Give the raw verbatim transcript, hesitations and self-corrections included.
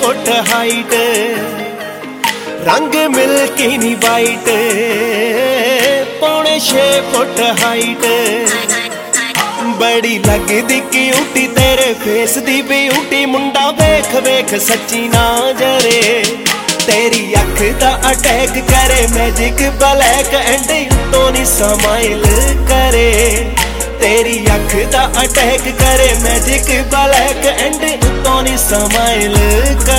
Foot height, रंग milky नी white, पौने छे फुट हाइट। बड़ी लगदी क्यूटी तेरे फेस दी ब्यूटी, मुंडा वेख वेख सच्ची ना जरे। तेरी अख दा अटैक करे मैजिक ब्लैक एंड तो नी समाइल करे। तेरी अख दा अटैक करे मैजिक ब्लैक एंड तो नी समाइल करे।